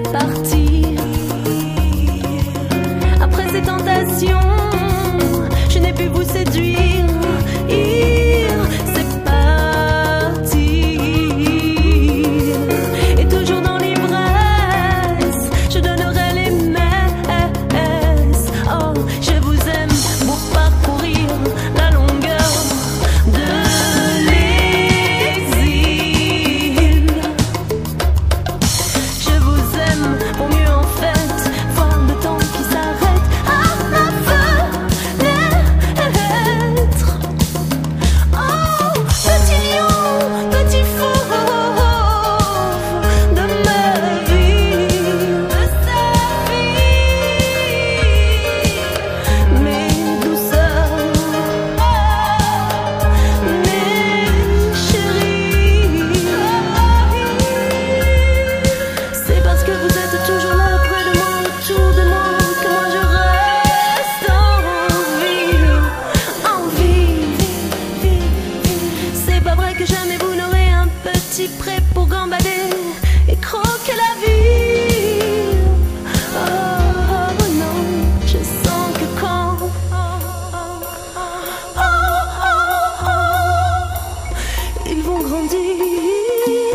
partir. Après ces tentations, je n'ai pu vous séduire. C'est parti. Et toujours dans l'ivresse, je donnerai les messes. Oh, je vous aime pour parcourir la longueur de l'exil. Je vous aime pour mieux en fait voir le temps qui s'arrête à ma fenêtre. Oh, petit lion, petit fauve de ma vie, de sa vie, mes douceurs, mes chéris. C'est parce que vous êtes toujours là près de moi, autour de moi, que moi je reste en vie. C'est pas vrai que jamais vous n'aurez un petit prêt pour gambader et croquer la vie. Oh non, je sens que quand ils vont grandir,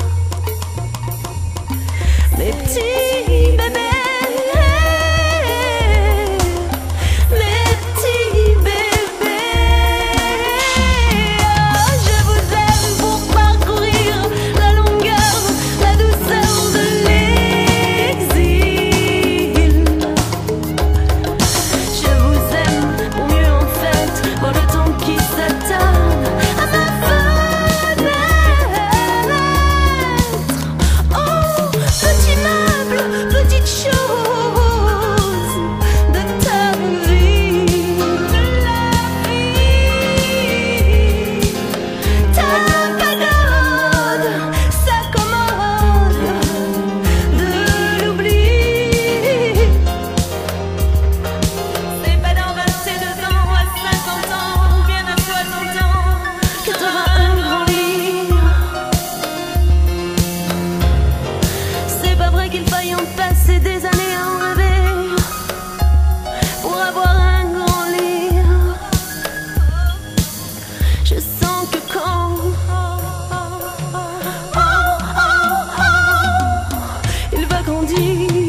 mes petits bébés, mes petits bébés. Oh, je vous aime pour parcourir la longueur, la douceur de l'exil. Je vous aime pour mieux en fait voir le temps qui s'attarde à ma fenêtre. Oh, petit meuble, petite chose de ta vie, de la vie. Ta cagode, sa commode de l'oubli. C'est pas dans 22 ans, à 50 ans, ou bien à 60 ans que t'auras un grand lit. C'est pas vrai qu'il faille en passer des années à en rêver pour avoir un grand lit. Je sens que quand il va grandir,